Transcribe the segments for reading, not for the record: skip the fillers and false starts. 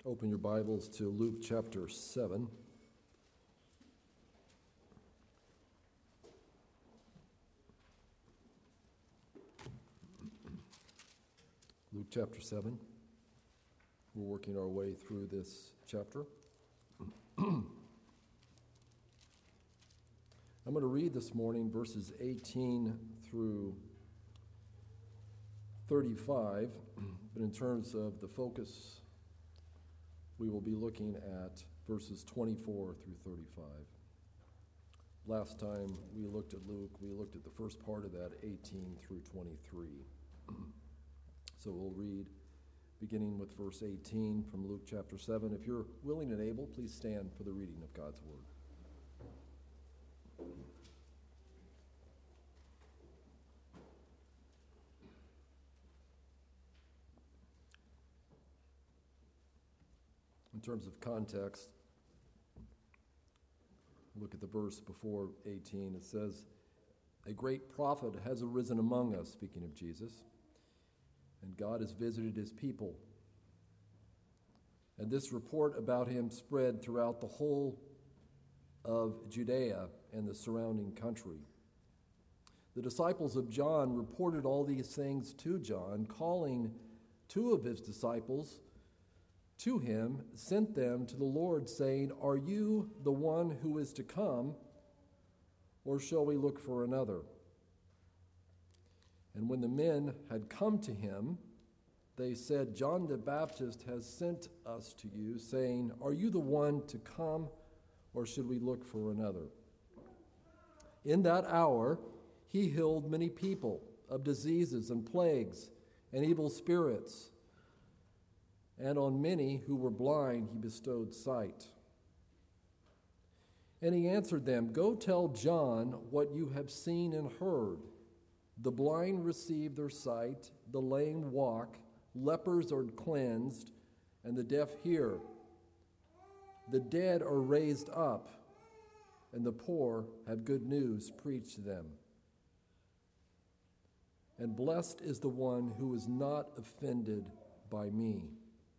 Open your Bibles to Luke chapter 7. Luke chapter 7. We're working our way through this chapter. I'm going to read this morning verses 18 through 35, but in terms of the focus, we will be looking at verses 24 through 35. Last time we looked at Luke, we looked at the first part of that, 18 through 23. So we'll read beginning with verse 18 from Luke chapter 7. If you're willing and able, please stand for the reading of God's word. In terms of context, look at the verse before 18. It says, "A great prophet has arisen among us," speaking of Jesus, "and God has visited his people. And this report about him spread throughout the whole of Judea and the surrounding country. The disciples of John reported all these things to John, calling two of his disciples to him, sent them to the Lord, saying, 'Are you the one who is to come, or shall we look for another?' And when the men had come to him, they said, 'John the Baptist has sent us to you, saying, Are you the one to come, or should we look for another?' In that hour he healed many people of diseases and plagues and evil spirits, and on many who were blind he bestowed sight. And he answered them, 'Go tell John what you have seen and heard. The blind receive their sight, the lame walk, lepers are cleansed, and the deaf hear. The dead are raised up, and the poor have good news preached to them. And blessed is the one who is not offended by me.'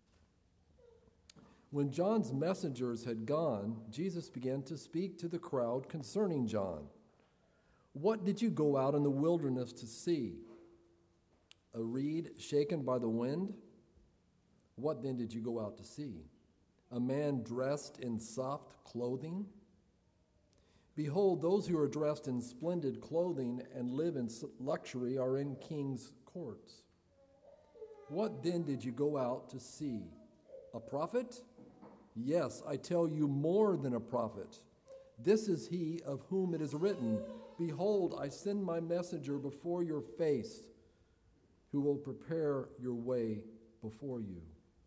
When John's messengers had gone, Jesus began to speak to the crowd concerning John. 'What did you go out in the wilderness to see? A reed shaken by the wind? What then did you go out to see? A man dressed in soft clothing? Behold, those who are dressed in splendid clothing and live in luxury are in kings' courts. What then did you go out to see? A prophet? Yes, I tell you, more than a prophet. This is he of whom it is written, Behold, I send my messenger before your face, who will prepare your way before you.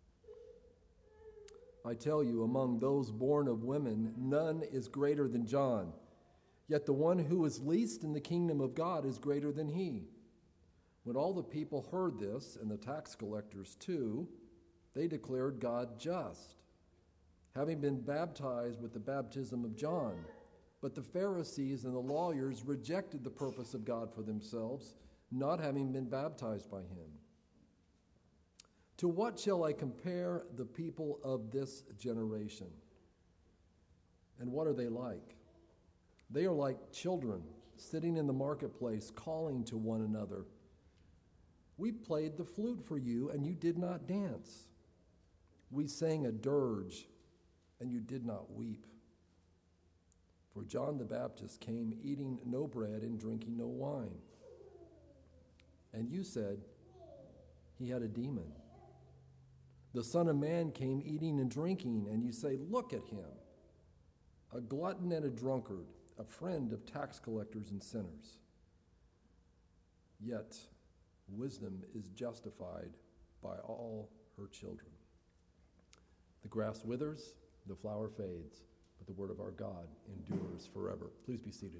I tell you, among those born of women, none is greater than John. Yet the one who is least in the kingdom of God is greater than he.' When all the people heard this, and the tax collectors too, they declared God just, having been baptized with the baptism of John. But the Pharisees and the lawyers rejected the purpose of God for themselves, not having been baptized by him. To what shall I compare the people of this generation? And what are they like? They are like children sitting in the marketplace, calling to one another, 'We played the flute for you, and you did not dance. We sang a dirge, and you did not weep. For John the Baptist came eating no bread and drinking no wine. And you said, he had a demon. The Son of Man came eating and drinking, and you say, Look at him, a glutton and a drunkard, a friend of tax collectors and sinners. Yet wisdom is justified by all her children. The grass withers, the flower fades, but the word of our God endures forever." Please be seated.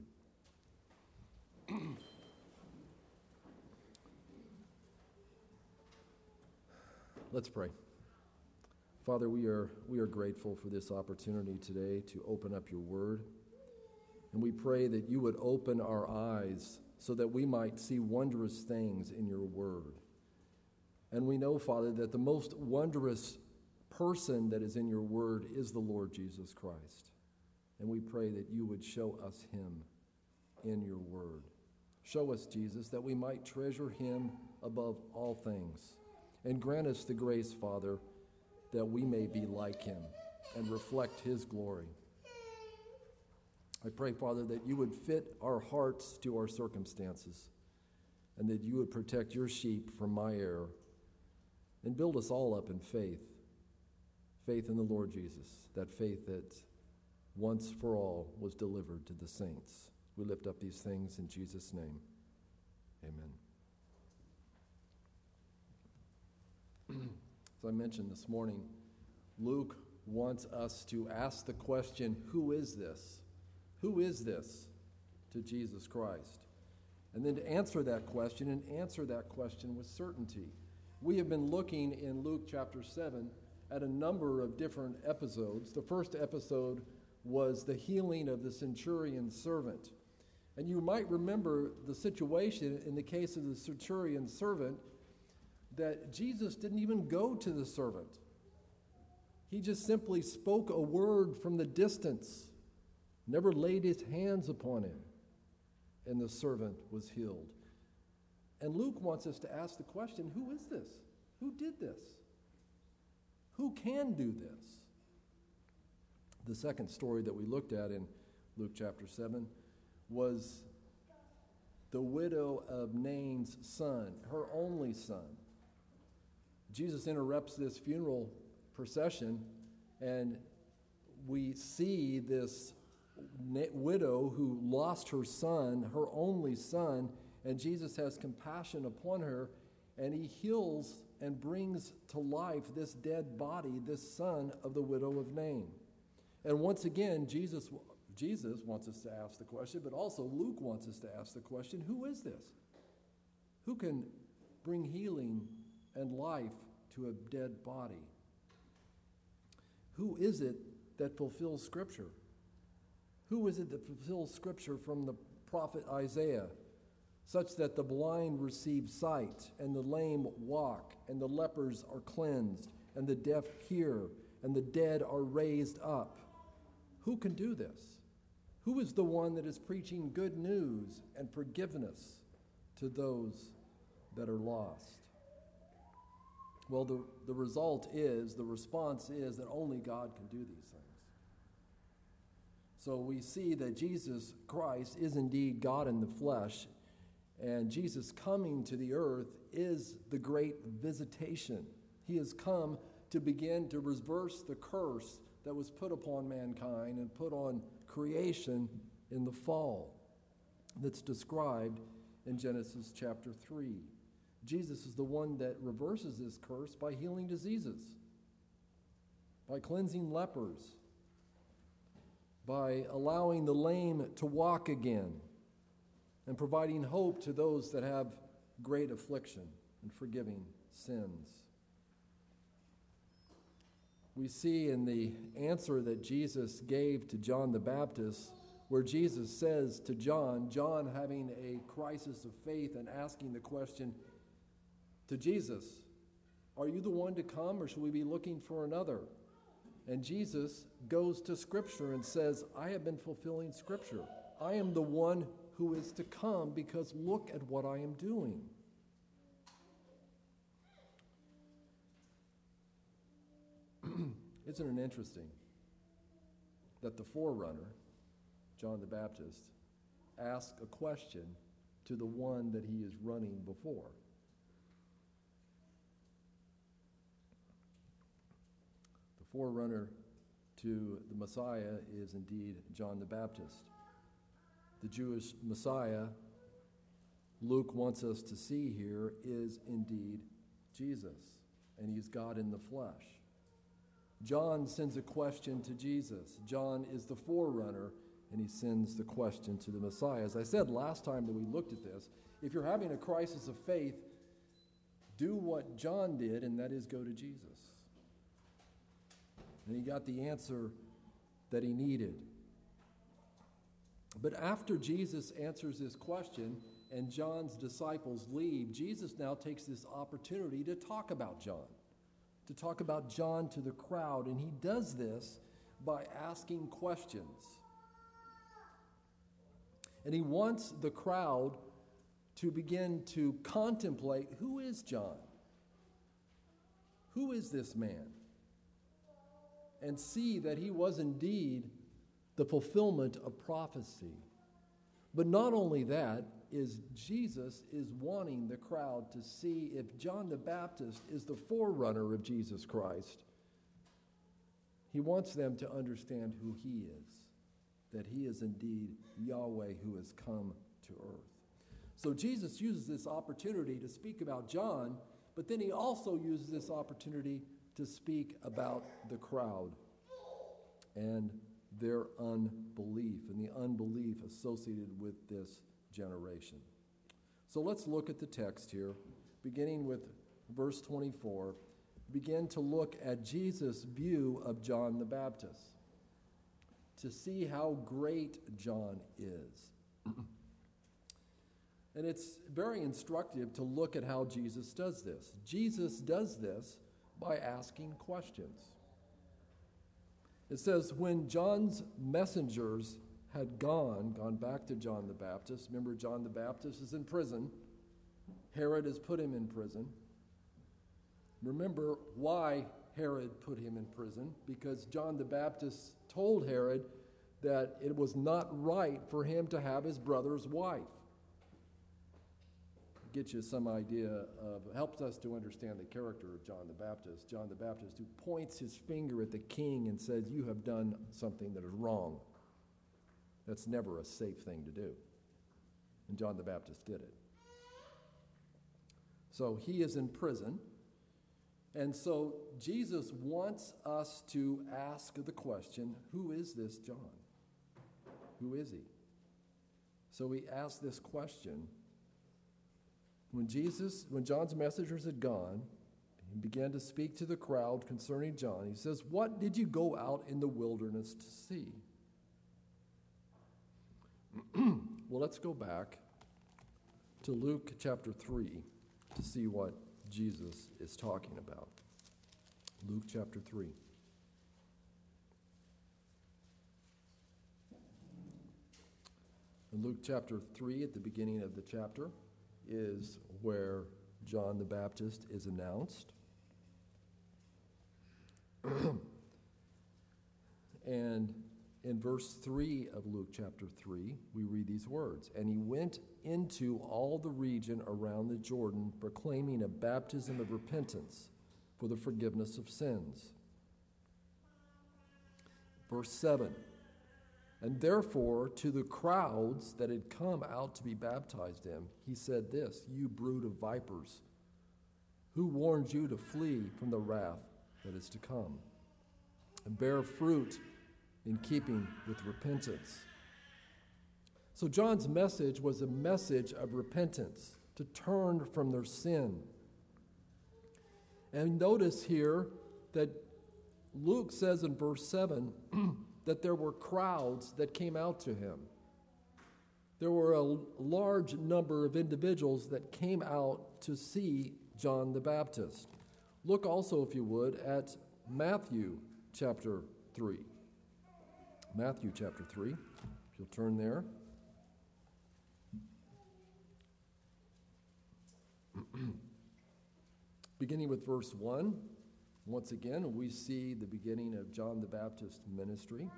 Let's pray. Father, we are grateful for this opportunity today to open up your word. And we pray that you would open our eyes so that we might see wondrous things in your word. And we know, Father, that the most wondrous person that is in your word is the Lord Jesus Christ. And we pray that you would show us him in your word. Show us Jesus, that we might treasure him above all things. And grant us the grace, Father, that we may be like him and reflect his glory. I pray, Father, that you would fit our hearts to our circumstances, and that you would protect your sheep from my error, and build us all up in faith in the Lord Jesus, that faith that once for all was delivered to the saints. We lift up these things in Jesus' name. Amen. As I mentioned this morning, Luke wants us to ask the question, who is this? Who is this to Jesus Christ? And then to answer that question, and answer that question with certainty. We have been looking in Luke chapter 7 at a number of different episodes. The first episode was the healing of the centurion's servant. And you might remember the situation in the case of the centurion's servant, that Jesus didn't even go to the servant. He just simply spoke a word from the distance, never laid his hands upon him, and the servant was healed. And Luke wants us to ask the question, who is this? Who did this? Who can do this? The second story that we looked at in Luke chapter 7 was the widow of Nain's son, her only son. Jesus interrupts this funeral procession, and we see this widow who lost her son, her only son, and Jesus has compassion upon her, and he heals and brings to life this dead body, this son of the widow of Nain. And once again, Jesus wants us to ask the question, but also Luke wants us to ask the question, who is this? Who can bring healing and life to a dead body? Who is it that fulfills Scripture? Who is it that fulfills Scripture from the prophet Isaiah, such that the blind receive sight, and the lame walk, and the lepers are cleansed, and the deaf hear, and the dead are raised up? Who can do this? Who is the one that is preaching good news and forgiveness to those that are lost? Well, the response is that only God can do these things. So we see that Jesus Christ is indeed God in the flesh, and Jesus coming to the earth is the great visitation. He has come to begin to reverse the curse that was put upon mankind and put on creation in the fall that's described in Genesis chapter 3. Jesus is the one that reverses this curse by healing diseases, by cleansing lepers, by allowing the lame to walk again, and providing hope to those that have great affliction and forgiving sins. We see in the answer that Jesus gave to John the Baptist, where Jesus says to John having a crisis of faith and asking the question to Jesus, are you the one to come, or should we be looking for another? And Jesus goes to Scripture and says, I have been fulfilling Scripture. I am the one who is to come, because look at what I am doing. Isn't it interesting that the forerunner, John the Baptist, asked a question to the one that he is running before? The forerunner to the Messiah is indeed John the Baptist. The Jewish Messiah, Luke wants us to see here, is indeed Jesus, and he's God in the flesh. John sends a question to Jesus. John is the forerunner, and he sends the question to the Messiah. As I said last time that we looked at this, if you're having a crisis of faith, do what John did, and that is go to Jesus. And he got the answer that he needed. But after Jesus answers this question and John's disciples leave, Jesus now takes this opportunity to talk about John, to talk about John to the crowd, and he does this by asking questions. And he wants the crowd to begin to contemplate, who is John? Who is this man? And see that he was indeed the fulfillment of prophecy. But not only that, is Jesus is wanting the crowd to see if John the Baptist is the forerunner of Jesus Christ. He wants them to understand who he is, that he is indeed Yahweh who has come to earth. So Jesus uses this opportunity to speak about John, but then he also uses this opportunity to speak about the crowd and their unbelief and the unbelief associated with this generation. So let's look at the text here, beginning with verse 24. Begin to look at Jesus' view of John the Baptist, to see how great John is. And it's very instructive to look at how Jesus does this. Jesus does this by asking questions. It says, when John's messengers had gone back to John the Baptist. Remember, John the Baptist is in prison. Herod has put him in prison. Remember why Herod put him in prison, because John the Baptist told Herod that it was not right for him to have his brother's wife. Get you some idea of, helps us to understand the character of John the Baptist. John the Baptist, who points his finger at the king and says, you have done something that is wrong. That's never a safe thing to do. And John the Baptist did it. So he is in prison. And so Jesus wants us to ask the question, who is this John? Who is he? So we ask this question. When John's messengers had gone, he began to speak to the crowd concerning John. He says, what did you go out in the wilderness to see? Well, let's go back to Luke chapter 3 to see what Jesus is talking about. Luke chapter 3. In Luke chapter 3, at the beginning of the chapter, is where John the Baptist is announced. And in verse 3 of Luke chapter 3, we read these words, and he went into all the region around the Jordan, proclaiming a baptism of repentance for the forgiveness of sins. Verse 7, and therefore to the crowds that had come out to be baptized him, he said this, you brood of vipers, who warned you to flee from the wrath that is to come, and bear fruit in keeping with repentance. So John's message was a message of repentance, to turn from their sin. And notice here that Luke says in verse 7 that there were crowds that came out to him. There were a large number of individuals that came out to see John the Baptist. Look also, if you would, at Matthew chapter 3. Matthew chapter 3, if you'll turn there. Beginning with verse 1, once again, we see the beginning of John the Baptist's ministry.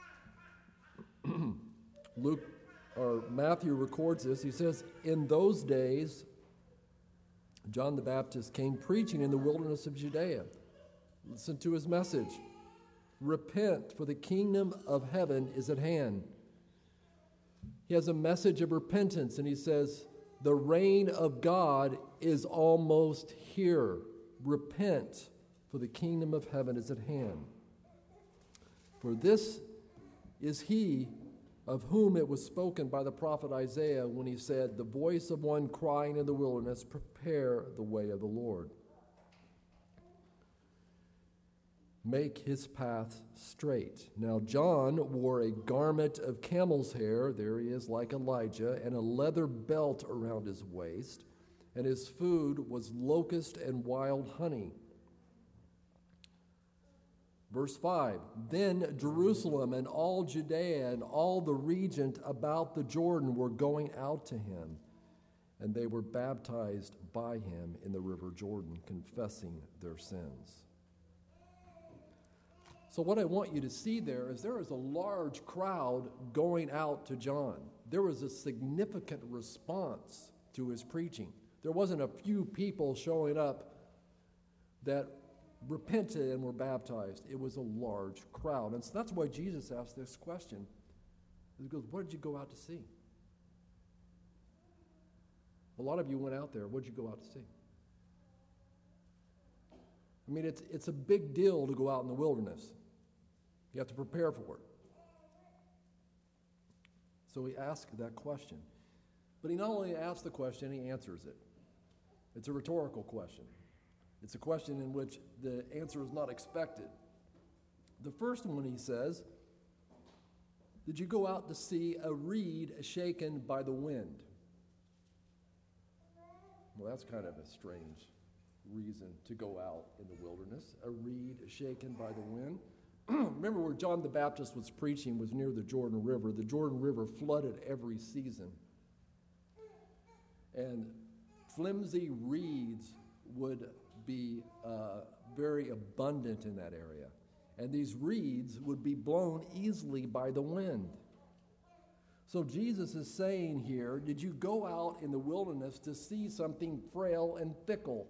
Matthew records this. He says, in those days, John the Baptist came preaching in the wilderness of Judea. Listen to his message. Repent, for the kingdom of heaven is at hand. He has a message of repentance, and he says, the reign of God is almost here. Repent, for the kingdom of heaven is at hand. For this is he of whom it was spoken by the prophet Isaiah when he said, the voice of one crying in the wilderness, prepare the way of the Lord. Make his path straight. Now John wore a garment of camel's hair, there he is like Elijah, and a leather belt around his waist, and his food was locust and wild honey. Verse 5, then Jerusalem and all Judea and all the region about the Jordan were going out to him, and they were baptized by him in the river Jordan, confessing their sins. So what I want you to see there is a large crowd going out to John. There was a significant response to his preaching. There wasn't a few people showing up that repented and were baptized. It was a large crowd. And so that's why Jesus asked this question. He goes, what did you go out to see? A lot of you went out there. What did you go out to see? I mean, it's a big deal to go out in the wilderness. You have to prepare for it. So he asked that question. But he not only asks the question, he answers it. It's a rhetorical question. It's a question in which the answer is not expected. The first one, he says, did you go out to see a reed shaken by the wind? Well, that's kind of a strange reason to go out in the wilderness, a reed shaken by the wind. Remember where John the Baptist was preaching was near the Jordan River. The Jordan River flooded every season. And flimsy reeds would be very abundant in that area. And these reeds would be blown easily by the wind. So Jesus is saying here, did you go out in the wilderness to see something frail and fickle?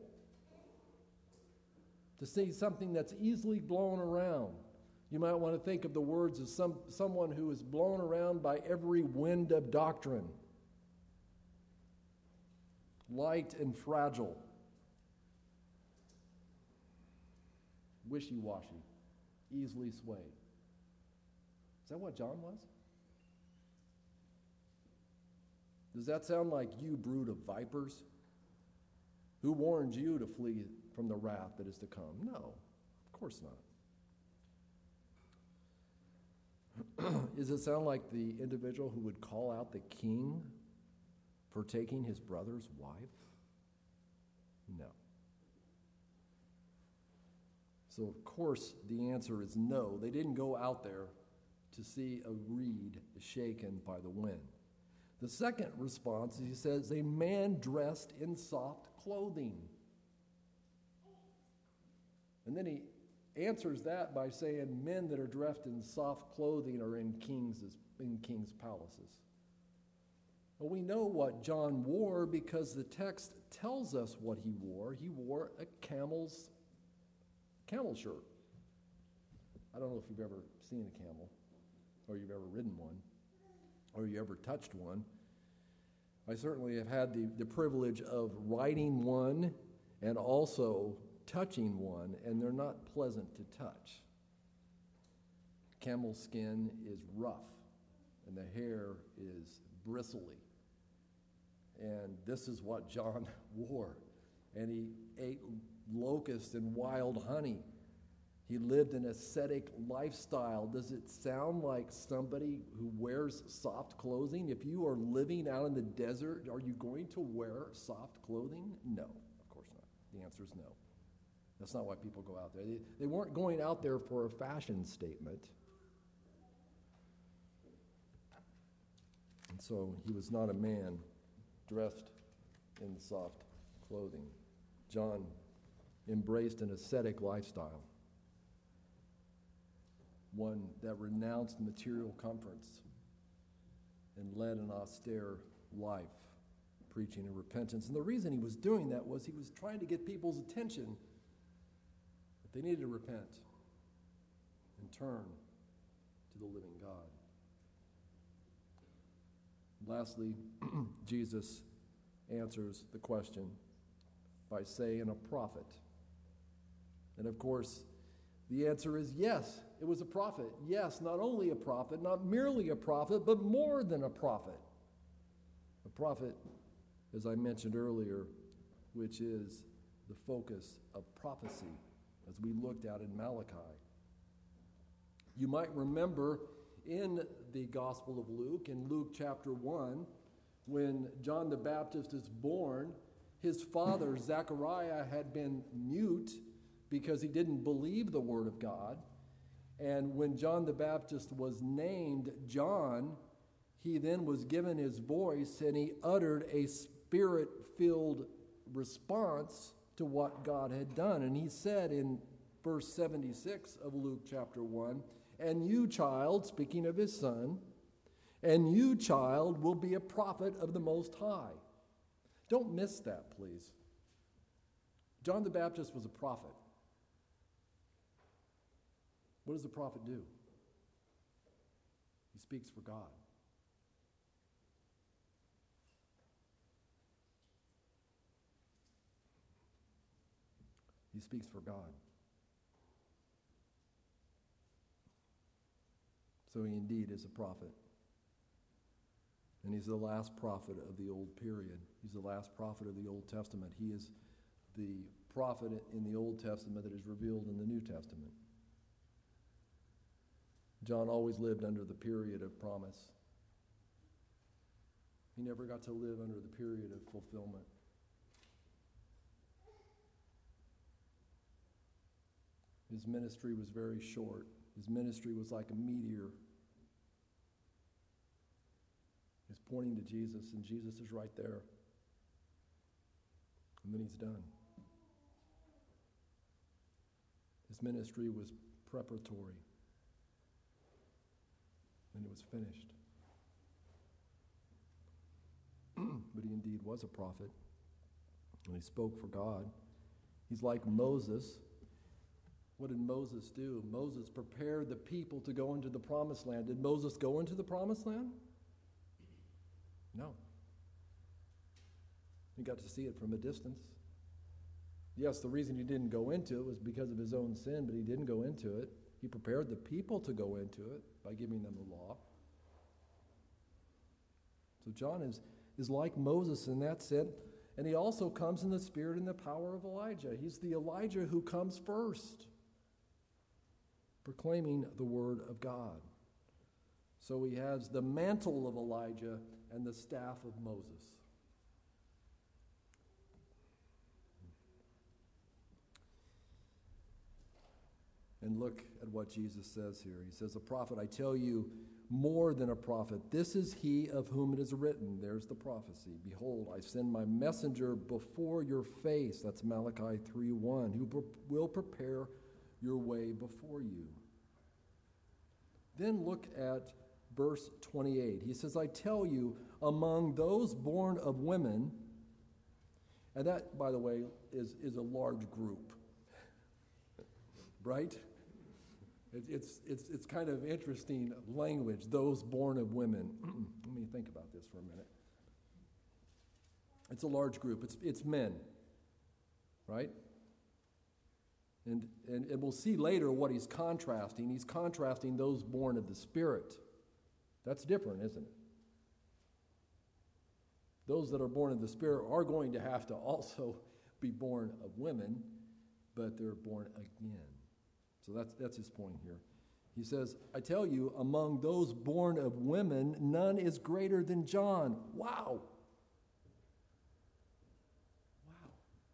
To see something that's easily blown around? You might want to think of the words of someone who is blown around by every wind of doctrine. Light and fragile. Wishy-washy. Easily swayed. Is that what John was? Does that sound like you, brood of vipers? Who warned you to flee from the wrath that is to come? No, of course not. Does it sound like the individual who would call out the king for taking his brother's wife? No. So, of course, the answer is no. They didn't go out there to see a reed shaken by the wind. The second response, he says, a man dressed in soft clothing. And then he answers that by saying men that are dressed in soft clothing are in kings' palaces. Well, we know what John wore because the text tells us what he wore. He wore a camel shirt. I don't know if you've ever seen a camel, or you've ever ridden one, or you ever touched one. I certainly have had the privilege of riding one and also touching one, and they're not pleasant to touch. Camel skin is rough, and the hair is bristly. And this is what John wore. And he ate locusts and wild honey. He lived an ascetic lifestyle. Does it sound like somebody who wears soft clothing? If you are living out in the desert, are you going to wear soft clothing? No, of course not. The answer is no. That's not why people go out there. They weren't going out there for a fashion statement. And so he was not a man dressed in soft clothing. John embraced an ascetic lifestyle, one that renounced material comforts and led an austere life, preaching in repentance. And the reason he was doing that was he was trying to get people's attention that they needed to repent and turn to the living God. Lastly, Jesus answers the question by saying a prophet. And of course, the answer is yes, it was a prophet. Yes, not only a prophet, not merely a prophet, but more than a prophet. A prophet, as I mentioned earlier, which is the focus of prophecy, as we looked at in Malachi. You might remember in the Gospel of Luke, in Luke chapter 1, when John the Baptist is born, his father, Zechariah, had been mute because he didn't believe the word of God. And when John the Baptist was named John, he then was given his voice and he uttered a spirit-filled response to what God had done. And he said in verse 76 of Luke chapter 1, "And you, child," speaking of his son, "and you, child, will be a prophet of the Most High." Don't miss that, please. John the Baptist was a prophet. What does the prophet do? He speaks for God. He speaks for God. So he indeed is a prophet. And he's the last prophet of the old period. He's the last prophet of the Old Testament. He is the prophet in the Old Testament that is revealed in the New Testament. John always lived under the period of promise. He never got to live under the period of fulfillment. His ministry was very short. His ministry was like a meteor. It's pointing to Jesus, and Jesus is right there. And then he's done. His ministry was preparatory. And it was finished. But he indeed was a prophet. And he spoke for God. He's like Moses. What did Moses do? Moses prepared the people to go into the promised land. Did Moses go into the promised land? No. He got to see it from a distance. Yes, the reason he didn't go into it was because of his own sin, but he didn't go into it. He prepared the people to go into it by giving them the law. So John is like Moses in that sense, and he also comes in the spirit and the power of Elijah. He's the Elijah who comes first, proclaiming the word of God. So he has the mantle of Elijah and the staff of Moses. And look at what Jesus says here. He says, "A prophet, I tell you, more than a prophet. This is he of whom it is written." There's the prophecy. "Behold, I send my messenger before your face." That's Malachi 3:1. "Who will prepare your way before you." Then look at verse 28. He says, "I tell you, among those born of women," and that, by the way, is a large group, right? It's kind of interesting language, those born of women. Let me think about this for a minute. It's a large group. It's men, right? And we'll see later what he's contrasting. He's contrasting those born of the Spirit. That's different, isn't it? Those that are born of the Spirit are going to have to also be born of women, but they're born again. So that's his point here. He says, "I tell you, among those born of women, none is greater than John." Wow. Wow.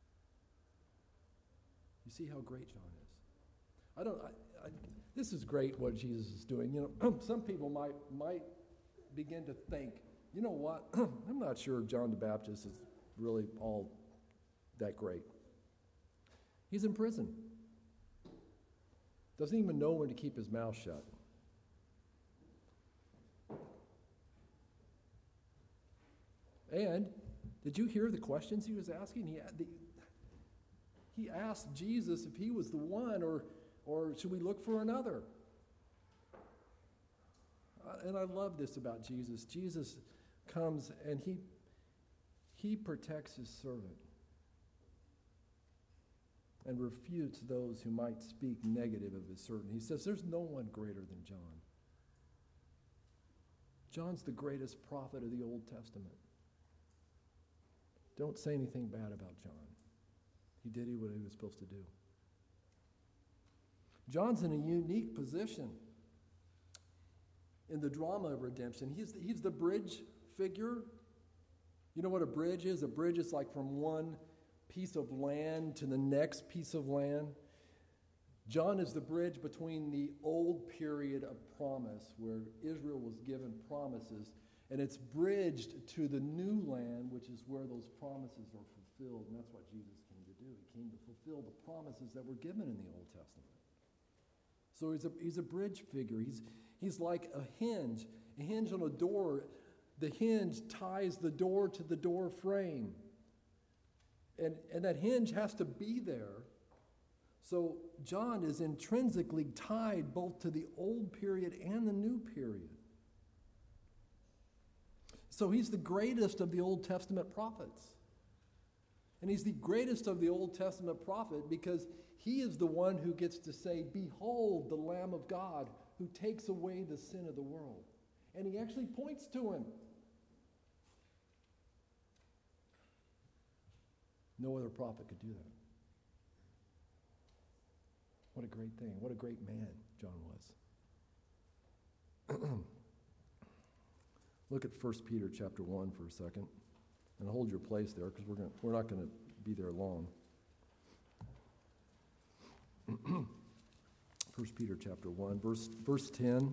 You see how great John is. This is great what Jesus is doing. You know, some people might begin to think, you know what? I'm not sure John the Baptist is really all that great. He's in prison. Doesn't even know when to keep his mouth shut. And did you hear the questions he was asking? He asked Jesus if he was the one, or should we look for another? And I love this about Jesus. Jesus comes and he protects his servant and refutes those who might speak negative of his servant. He says, there's no one greater than John. John's the greatest prophet of the Old Testament. Don't say anything bad about John. He did what he was supposed to do. John's in a unique position in the drama of redemption. He's the bridge figure. You know what a bridge is? A bridge is like from one piece of land to the next piece of land. John is the bridge between the old period of promise, where Israel was given promises, and it's bridged to the new land, which is where those promises are fulfilled. And that's what Jesus came to do. He came to fulfill the promises that were given in the Old Testament. So he's a bridge figure. He's like a hinge on a door. The hinge ties the door to the door frame. And that hinge has to be there. So John is intrinsically tied both to the old period and the new period. So he's the greatest of the Old Testament prophets. And he's the greatest of the Old Testament prophet because he is the one who gets to say, "Behold, the Lamb of God who takes away the sin of the world." And he actually points to him. No other prophet could do that. What a great thing. What a great man John was. Look at 1 Peter chapter 1 for a second. And hold your place there because we're not going to be there long. 1 Peter chapter 1, verse 10.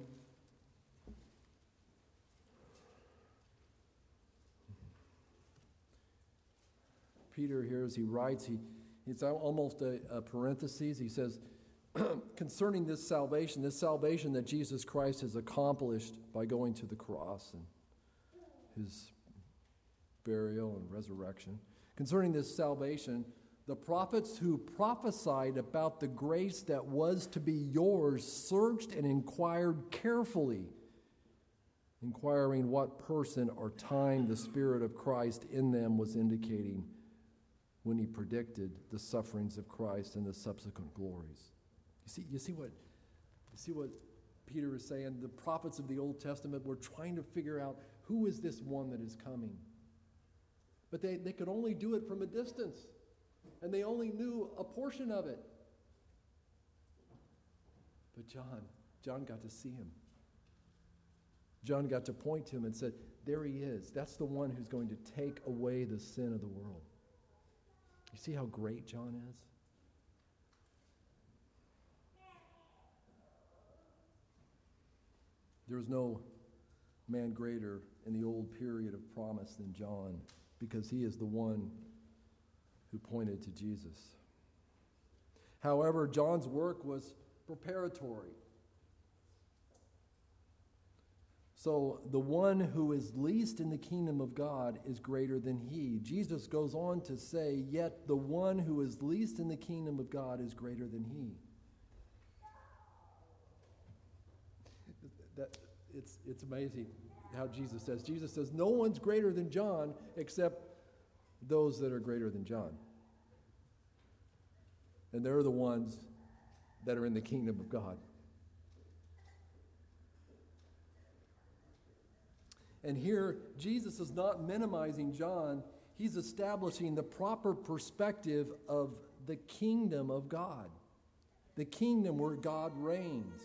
Peter here, as he writes, it's almost a parenthesis. He says, concerning this salvation that Jesus Christ has accomplished by going to the cross and his burial and resurrection. Concerning this salvation, the prophets who prophesied about the grace that was to be yours searched and inquired carefully, inquiring what person or time the Spirit of Christ in them was indicating when he predicted the sufferings of Christ and the subsequent glories. You see what Peter is saying? The prophets of the Old Testament were trying to figure out who is this one that is coming. But they could only do it from a distance, and they only knew a portion of it. But John got to see him. John got to point to him and said, there he is. That's the one who's going to take away the sin of the world. You see how great John is? There was no man greater in the old period of promise than John, because he is the one who pointed to Jesus. However, John's work was preparatory. So the one who is least in the kingdom of God is greater than he. Jesus goes on to say, yet the one who is least in the kingdom of God is greater than he. It's amazing how Jesus says, no one's greater than John except those that are greater than John. And they're the ones that are in the kingdom of God. And here, Jesus is not minimizing John. He's establishing the proper perspective of the kingdom of God, the kingdom where God reigns.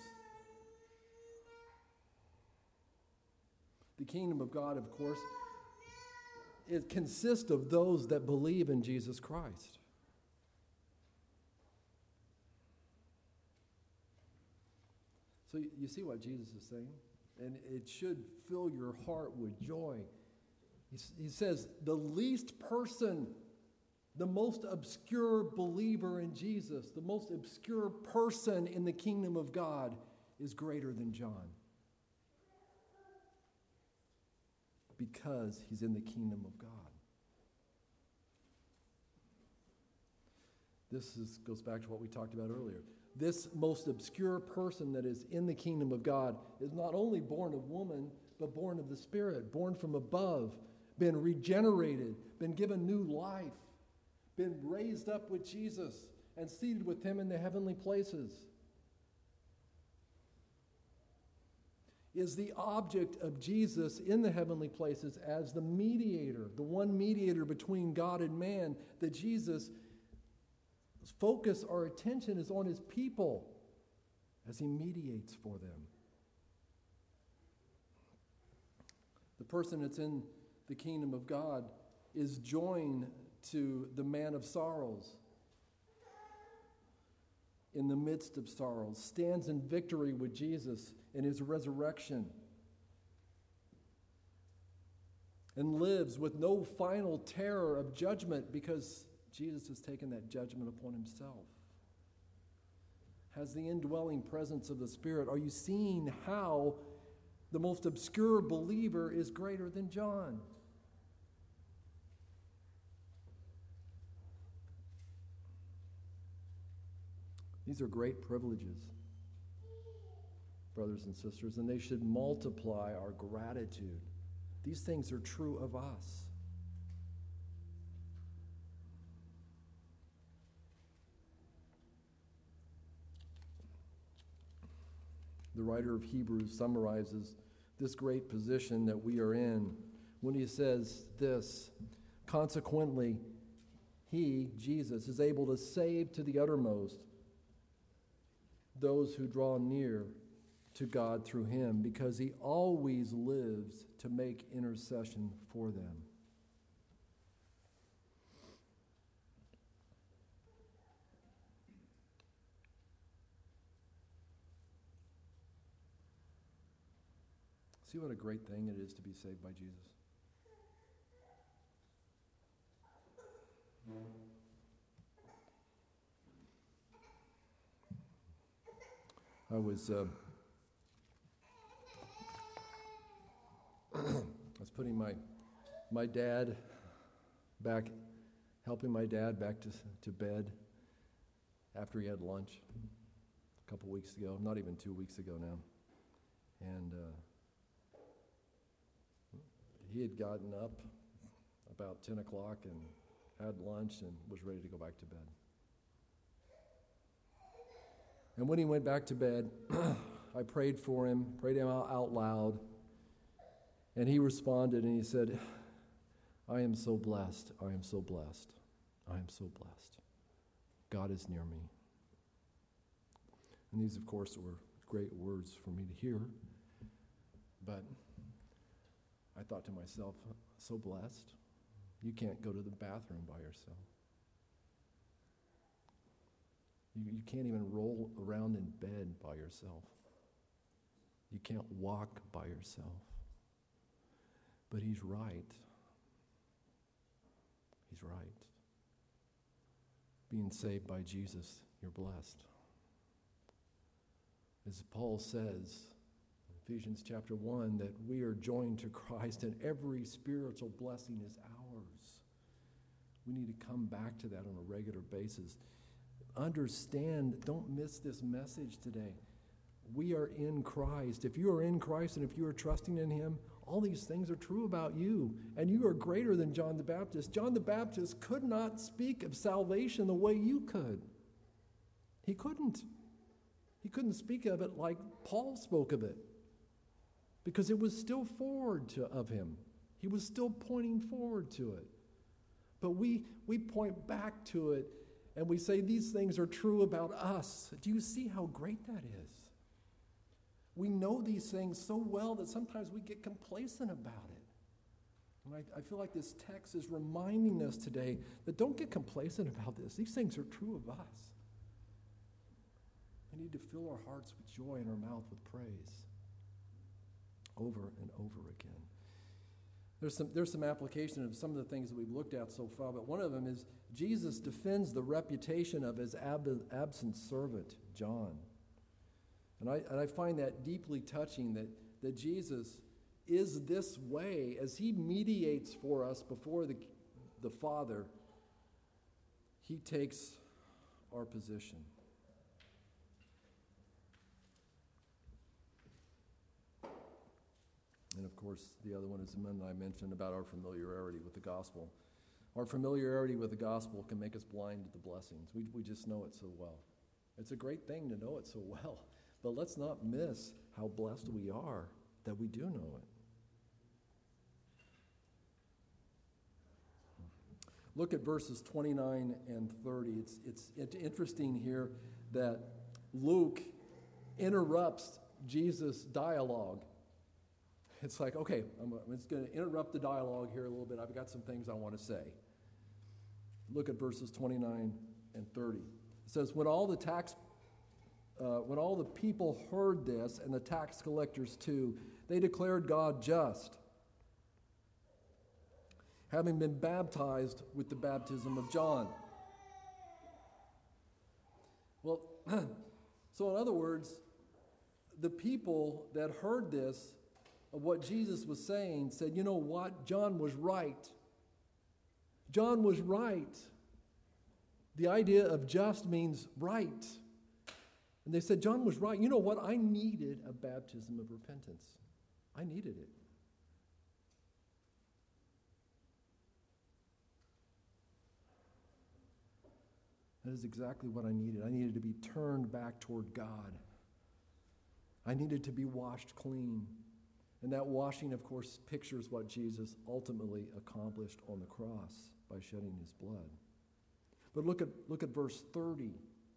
The kingdom of God, of course, it consists of those that believe in Jesus Christ. So you see what Jesus is saying? And it should fill your heart with joy. He says, the least person, the most obscure believer in Jesus, the most obscure person in the kingdom of God is greater than John. Because he's in the kingdom of God. This goes back to what we talked about earlier. This most obscure person that is in the kingdom of God is not only born of woman, but born of the Spirit, born from above, been regenerated, been given new life, been raised up with Jesus, and seated with him in the heavenly places. Is the object of Jesus in the heavenly places as the mediator, the one mediator between God and man, that Jesus' focus or attention is on his people as he mediates for them. The person that's in the kingdom of God is joined to the man of sorrows. in the midst of sorrows, stands in victory with Jesus in his resurrection, and lives with no final terror of judgment because Jesus has taken that judgment upon himself. Has the indwelling presence of the Spirit. Are you seeing how the most obscure believer is greater than John? These are great privileges, brothers and sisters, and they should multiply our gratitude. These things are true of us. The writer of Hebrews summarizes this great position that we are in when he says this: consequently, he, Jesus, is able to save to the uttermost those who draw near to God through him, because he always lives to make intercession for them. See what a great thing it is to be saved by Jesus. I was putting my dad back, helping my dad back to bed after he had lunch a couple weeks ago, not even 2 weeks ago now. And he had gotten up about 10 o'clock and had lunch and was ready to go back to bed. And when he went back to bed, I prayed for him, prayed him out loud, and he responded and he said, I am so blessed, I am so blessed, I am so blessed. God is near me. And these, of course, were great words for me to hear, but I thought to myself, so blessed, you can't go to the bathroom by yourself. You can't even roll around in bed by yourself. You can't walk by yourself. But he's right. He's right. Being saved by Jesus, you're blessed. As Paul says in Ephesians chapter 1, that we are joined to Christ and every spiritual blessing is ours. We need to come back to that on a regular basis. Understand, don't miss this message today. We are in Christ. If you are in Christ and if you are trusting in him, all these things are true about you. And you are greater than John the Baptist. John the Baptist could not speak of salvation the way you could. He couldn't. He couldn't speak of it like Paul spoke of it, because it was still forward of him. He was still pointing forward to it. But we point back to it, and we say these things are true about us. Do you see how great that is? We know these things so well that sometimes we get complacent about it. And I feel like this text is reminding us today that don't get complacent about this. These things are true of us. We need to fill our hearts with joy and our mouth with praise over and over again. There's some application of some of the things that we've looked at so far, but one of them is Jesus defends the reputation of his absent servant, John. And I find that deeply touching, that Jesus is this way as he mediates for us before the Father. He takes our position. And of course, the other one is the one I mentioned about our familiarity with the gospel. Our familiarity with the gospel can make us blind to the blessings. We just know it so well. It's a great thing to know it so well. But let's not miss how blessed we are that we do know it. Look at verses 29 and 30. It's interesting here that Luke interrupts Jesus' dialogue. It's like, okay, I'm just going to interrupt the dialogue here a little bit. I've got some things I want to say. Look at verses 29 and 30. It says, when all the tax when all the people heard this, and the tax collectors too, they declared God just, having been baptized with the baptism of John. Well, so in other words, the people that heard this, of what Jesus was saying, said, you know what? John was right. John was right. The idea of just means right. And they said, John was right. You know what? I needed a baptism of repentance. I needed it. That is exactly what I needed. I needed to be turned back toward God. I needed to be washed clean. And that washing, of course, pictures what Jesus ultimately accomplished on the cross by shedding his blood. But look at verse 30.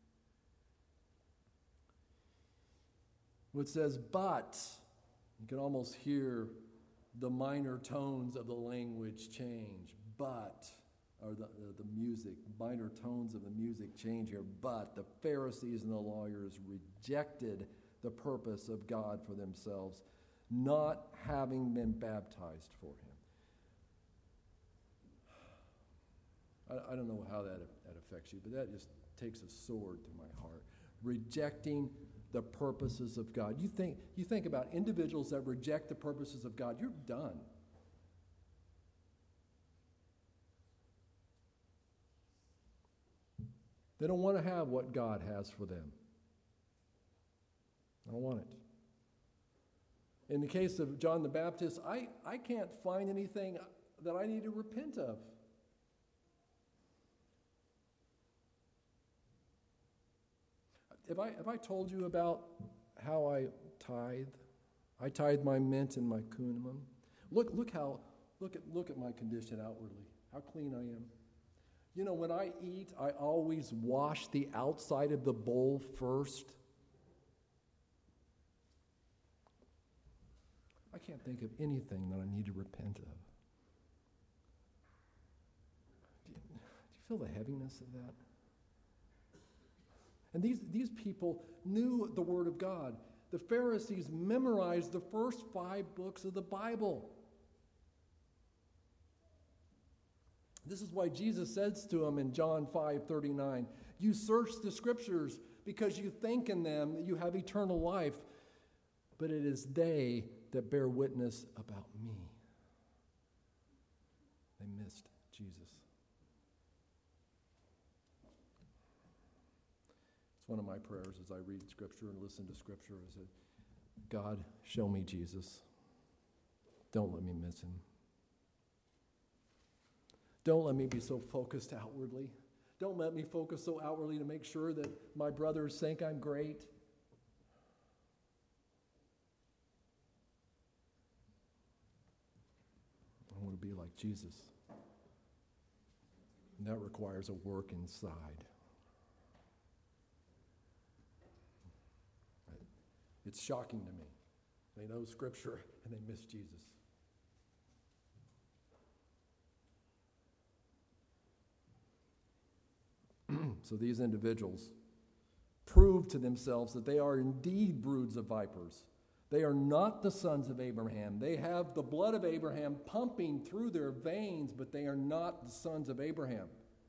It says, but, you can almost hear the minor tones of the language change. But, or the music, minor tones of the music change here. But the Pharisees and the lawyers rejected the purpose of God for themselves, not having been baptized for him. I don't know how that affects you, but that just takes a sword to my heart. Rejecting the purposes of God. You think about individuals that reject the purposes of God, you're done. They don't want to have what God has for them. I don't want it. In the case of John the Baptist, I can't find anything that I need to repent of. Have I told you about how I tithe? I tithe my mint and my kunimum. Look at my condition outwardly. How clean I am. You know, when I eat, I always wash the outside of the bowl first. I can't think of anything that I need to repent of. Do you feel the heaviness of that? And these people knew the Word of God. The Pharisees memorized the first 5 books of the Bible. This is why Jesus says to them in John 5:39, you search the Scriptures because you think in them that you have eternal life, but it is they that bear witness about me. They missed Jesus. It's one of my prayers as I read Scripture and listen to Scripture. I said, God, show me Jesus. Don't let me miss him. Don't let me be so focused outwardly. Don't let me focus so outwardly to make sure that my brothers think I'm great. I want to be like Jesus. And that requires a work inside. It's shocking to me. They know Scripture and they miss Jesus. So these individuals prove to themselves that they are indeed broods of vipers. They are not the sons of Abraham. They have the blood of Abraham pumping through their veins, but they are not the sons of Abraham.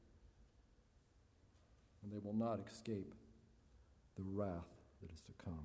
And they will not escape the wrath that is to come.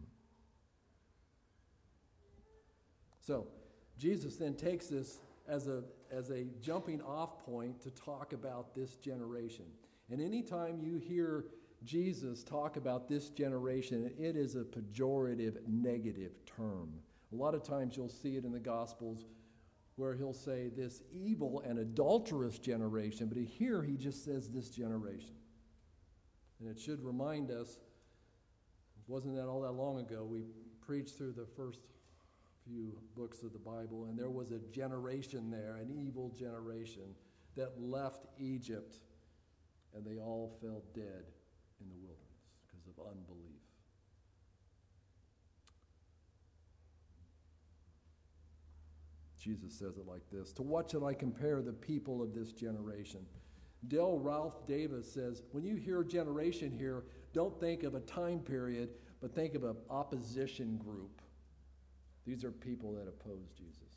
So Jesus then takes this as a jumping off point to talk about this generation. And anytime you hear Jesus talk about this generation, it is a pejorative, negative term. A lot of times you'll see it in the Gospels where he'll say this evil and adulterous generation, but here he just says this generation. And it should remind us, wasn't that all that long ago, we preached through the first few books of the Bible, and there was a generation there, an evil generation, that left Egypt, and they all fell dead in the wilderness because of unbelief. Jesus says it like this: to what shall I compare the people of this generation? Dale Ralph Davis says, when you hear generation here, don't think of a time period, but think of an opposition group. These are people that oppose Jesus.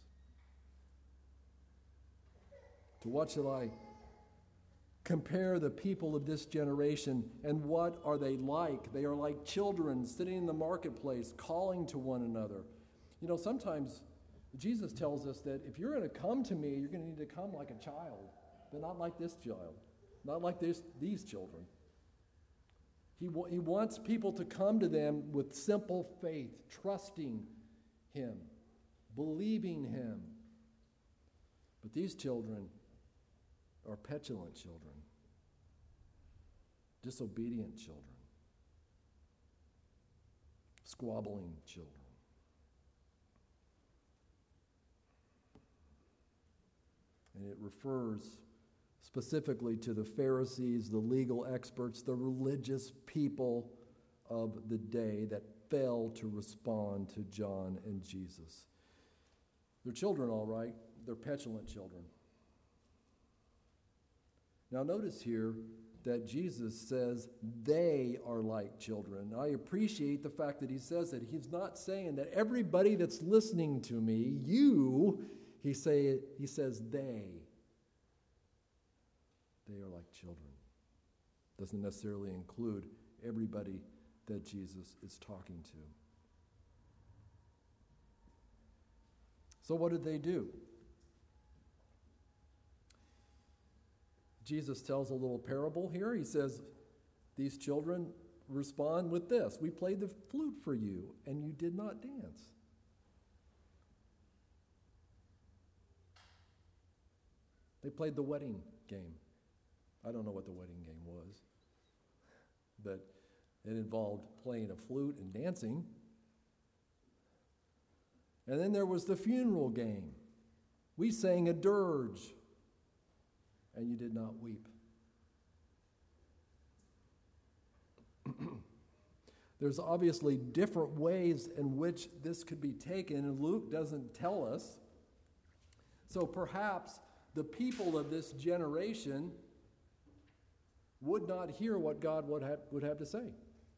To what shall I compare the people of this generation, and what are they like? They are like children sitting in the marketplace, calling to one another. You know, sometimes Jesus tells us that if you're going to come to me, you're going to need to come like a child, but not like this child, not like these children. He wants people to come to them with simple faith, trusting him, believing him. But these children are petulant children, disobedient children, squabbling children. And it refers specifically to the Pharisees, the legal experts, the religious people of the day that failed to respond to John and Jesus. They're children, all right. They're petulant children. Now notice here that Jesus says they are like children. I appreciate the fact that he says that. He's not saying that everybody that's listening to me, he says they. They are like children. Doesn't necessarily include everybody that Jesus is talking to. So what did they do? Jesus tells a little parable here. He says, these children respond with this: we played the flute for you, and you did not dance. They played the wedding game. I don't know what the wedding game was, but it involved playing a flute and dancing. And then there was the funeral game. We sang a dirge, and you did not weep. There's obviously different ways in which this could be taken, and Luke doesn't tell us. So perhaps the people of this generation would not hear what God would have to say.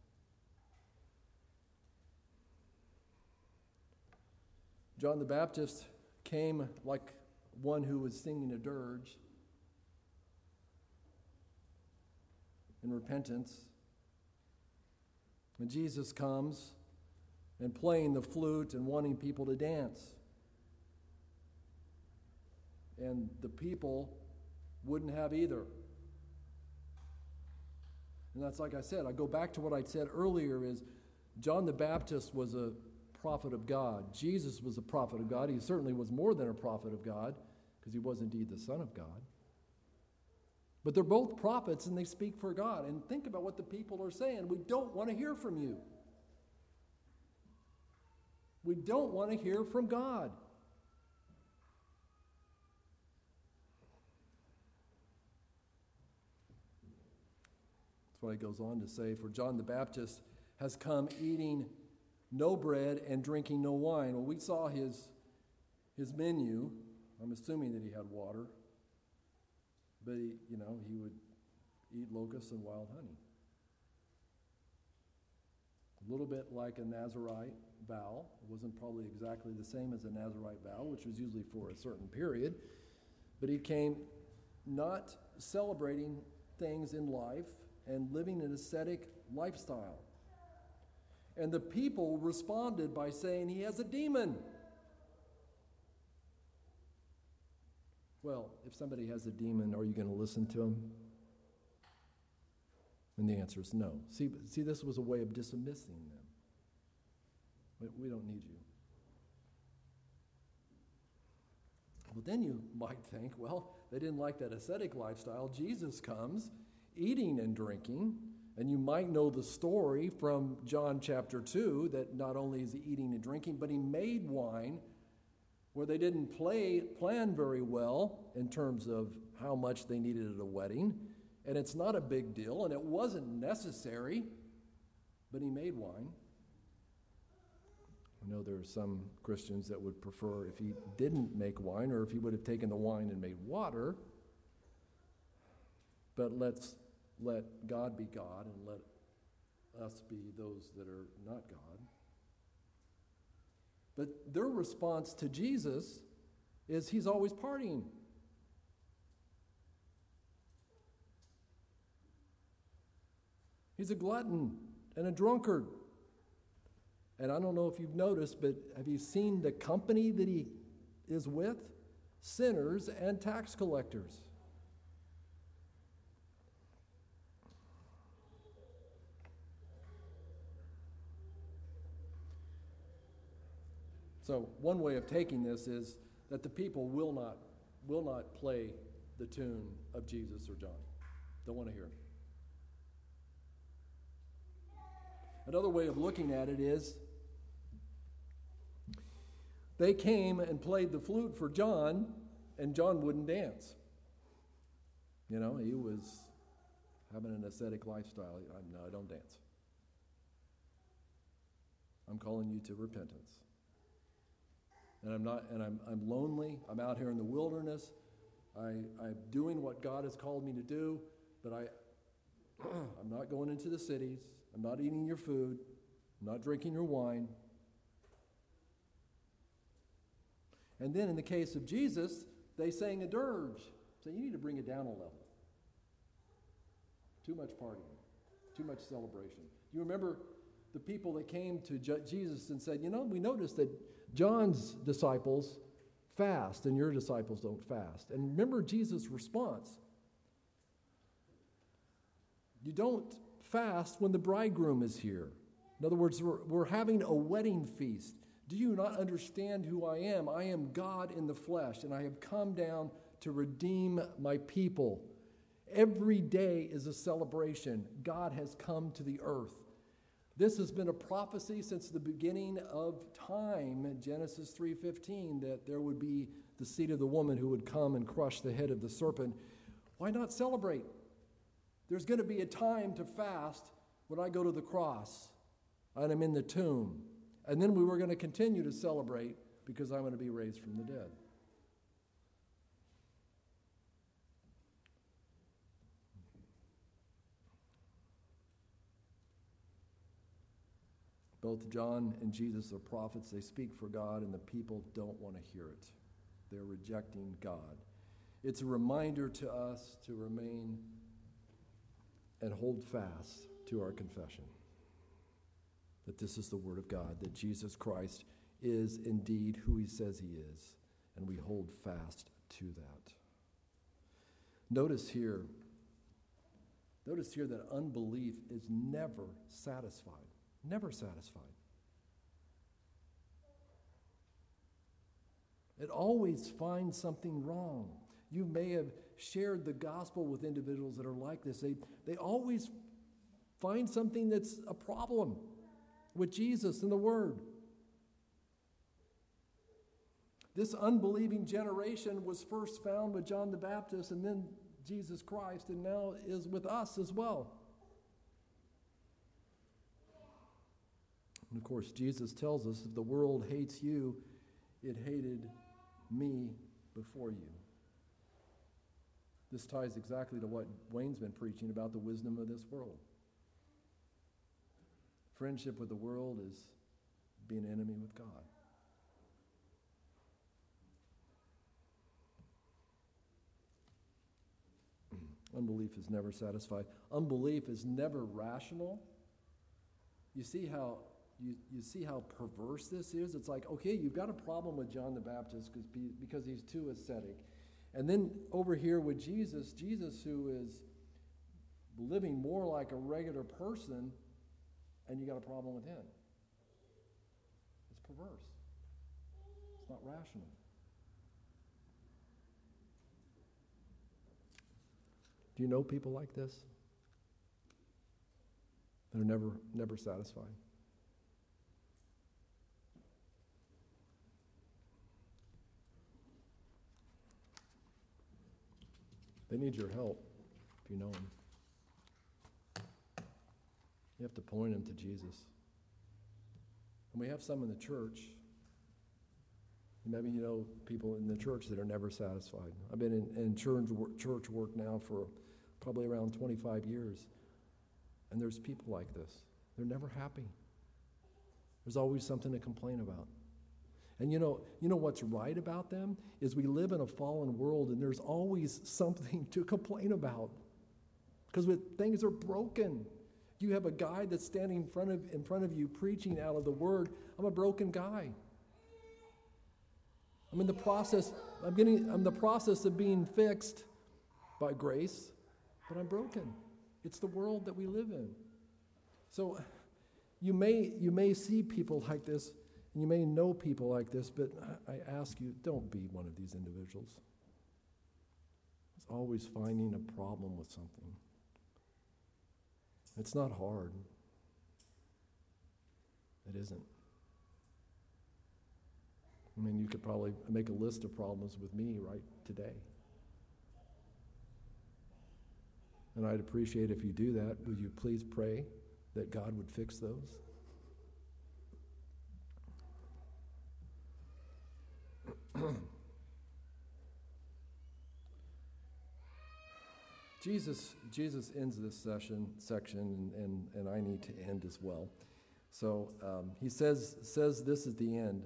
John the Baptist came like one who was singing a dirge in repentance. And Jesus comes and playing the flute and wanting people to dance. And the people wouldn't have either. And that's like I said, I go back to what I said earlier, is John the Baptist was a prophet of God. Jesus was a prophet of God. He certainly was more than a prophet of God, because he was indeed the Son of God. But they're both prophets, and they speak for God. And think about what the people are saying. We don't want to hear from you. We don't want to hear from God. That's what he goes on to say. For John the Baptist has come eating no bread and drinking no wine. Well, we saw his menu. I'm assuming that he had water. But he would eat locusts and wild honey. A little bit like a Nazirite vow. It wasn't probably exactly the same as a Nazirite vow, which was usually for a certain period. But he came not celebrating things in life and living an ascetic lifestyle. And the people responded by saying he has a demon. Well, if somebody has a demon, are you going to listen to him? And the answer is no. See, this was a way of dismissing them. We don't need you. Well, then you might think, well, they didn't like that ascetic lifestyle. Jesus comes eating and drinking, and you might know the story from John chapter 2 that not only is he eating and drinking, but he made wine where they didn't plan very well in terms of how much they needed at a wedding. And it's not a big deal, and it wasn't necessary, but he made wine. I know there are some Christians that would prefer if he didn't make wine, or if he would have taken the wine and made water. But let's let God be God and let us be those that are not God. But their response to Jesus is he's always partying. He's a glutton and a drunkard. And I don't know if you've noticed, but have you seen the company that he is with? Sinners and tax collectors. So one way of taking this is that the people will not play the tune of Jesus or John. Don't want to hear him. Another way of looking at it is they came and played the flute for John, and John wouldn't dance. You know, he was having an ascetic lifestyle. No, I don't dance. I'm calling you to repentance. And I'm lonely. I'm out here in the wilderness. I'm doing what God has called me to do, but I'm not going into the cities. I'm not eating your food. I'm not drinking your wine. And then in the case of Jesus, they sang a dirge. So you need to bring it down a level. Too much partying. Too much celebration. You remember the people that came to Jesus and said, we noticed that John's disciples fast and your disciples don't fast. And remember Jesus' response. You don't fast when the bridegroom is here. In other words, we're having a wedding feast. Do you not understand who I am? I am God in the flesh, and I have come down to redeem my people. Every day is a celebration. God has come to the earth. This has been a prophecy since the beginning of time in Genesis 3:15 that there would be the seed of the woman who would come and crush the head of the serpent. Why not celebrate? There's going to be a time to fast when I go to the cross and I'm in the tomb. And then we were going to continue to celebrate because I'm going to be raised from the dead. Both John and Jesus are prophets. They speak for God, and the people don't want to hear it. They're rejecting God. It's a reminder to us to remain and hold fast to our confession that this is the Word of God, that Jesus Christ is indeed who he says he is, and we hold fast to that. Notice here that unbelief is never satisfied. Never satisfied. It always finds something wrong. You may have shared the gospel with individuals that are like this. They always find something that's a problem with Jesus and the Word. This unbelieving generation was first found with John the Baptist and then Jesus Christ, and now is with us as well. And of course, Jesus tells us if the world hates you, it hated me before you. This ties exactly to what Wayne's been preaching about the wisdom of this world. Friendship with the world is being an enemy with God. Unbelief is never satisfied. Unbelief is never rational. You see how perverse this is? It's like, okay, you've got a problem with John the Baptist because he's too ascetic. And then over here with Jesus who is living more like a regular person, and you got a problem with him. It's perverse. It's not rational. Do you know people like this? They're never satisfied. They need your help if you know them. You have to point them to Jesus. And we have some in the church. Maybe you know people in the church that are never satisfied. I've been in church work now for probably around 25 years. And there's people like this. They're never happy. There's always something to complain about. And you know what's right about them is we live in a fallen world, and there's always something to complain about. Because things are broken. You have a guy that's standing in front of you preaching out of the Word. I'm a broken guy. I'm in the process of being fixed by grace, but I'm broken. It's the world that we live in. So you may see people like this, and you may know people like this, but I ask you, don't be one of these individuals. It's always finding a problem with something. It's not hard. It isn't. I mean, you could probably make a list of problems with me right today. And I'd appreciate if you do that. Would you please pray that God would fix those? Jesus ends this section, and I need to end as well. So he says this is the end.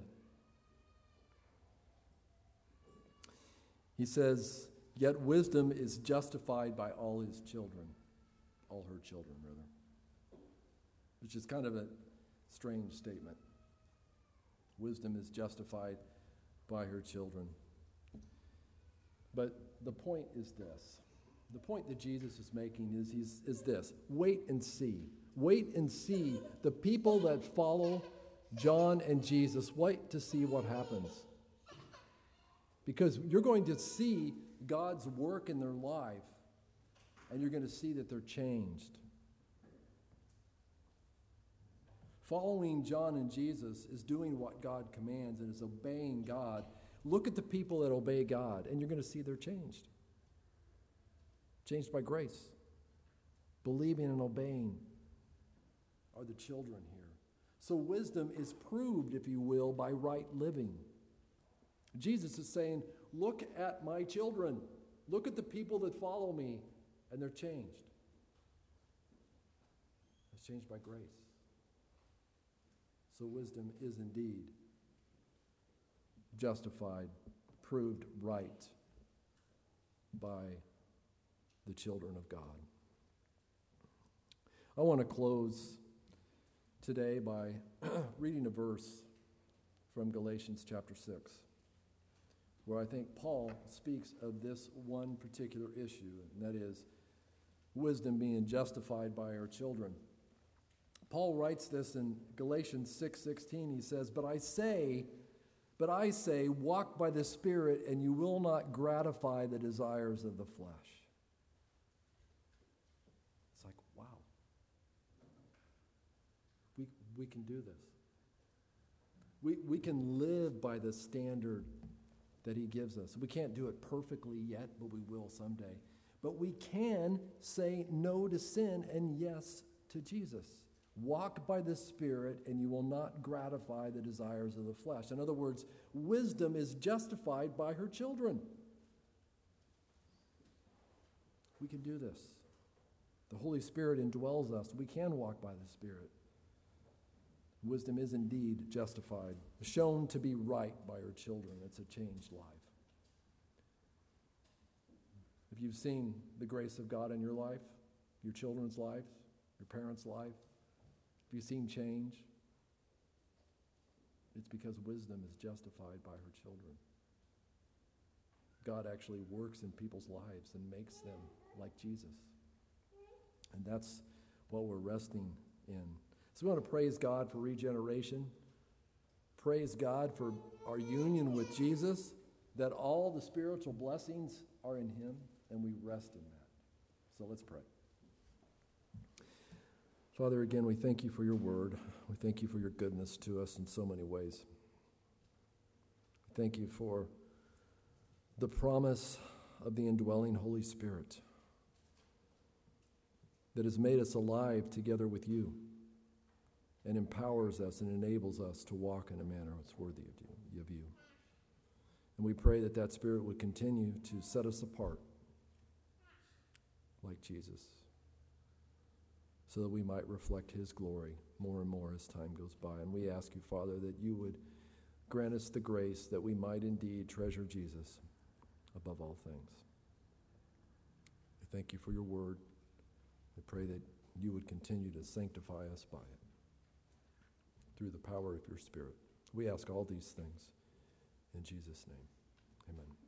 He says, yet wisdom is justified by all her children, rather. Which is kind of a strange statement. Wisdom is justified by her children. But the point is this. The point that Jesus is making is this. Wait and see. Wait and see the people that follow John and Jesus. Wait to see what happens. Because you're going to see God's work in their life, and you're going to see that they're changed. Following John and Jesus is doing what God commands and is obeying God. Look at the people that obey God, and you're going to see they're changed. Changed by grace. Believing and obeying are the children here. So wisdom is proved, if you will, by right living. Jesus is saying, look at my children. Look at the people that follow me, and they're changed. It's changed by grace. So wisdom is indeed justified, proved right by the children of God. I want to close today by reading a verse from Galatians chapter 6, where I think Paul speaks of this one particular issue, and that is wisdom being justified by our children. Paul writes this in Galatians 6:16. He says, But I say, walk by the Spirit, and you will not gratify the desires of the flesh. It's like, wow. We can do this. We can live by the standard that he gives us. We can't do it perfectly yet, but we will someday. But we can say no to sin and yes to Jesus. Walk by the Spirit, and you will not gratify the desires of the flesh. In other words, wisdom is justified by her children. We can do this. The Holy Spirit indwells us. We can walk by the Spirit. Wisdom is indeed justified, shown to be right by her children. It's a changed life. If you've seen the grace of God in your life, your children's life, your parents' life, if you've seen change, it's because wisdom is justified by her children. God actually works in people's lives and makes them like Jesus. And that's what we're resting in. So we want to praise God for regeneration. Praise God for our union with Jesus, that all the spiritual blessings are in him, and we rest in that. So let's pray. Father, again, we thank you for your word. We thank you for your goodness to us in so many ways. Thank you for the promise of the indwelling Holy Spirit that has made us alive together with you and empowers us and enables us to walk in a manner that's worthy of you. And we pray that that Spirit would continue to set us apart like Jesus. so that we might reflect his glory more and more as time goes by. And we ask you, Father, that you would grant us the grace that we might indeed treasure Jesus above all things. We thank you for your word. We pray that you would continue to sanctify us by it through the power of your Spirit. We ask all these things in Jesus' name. Amen.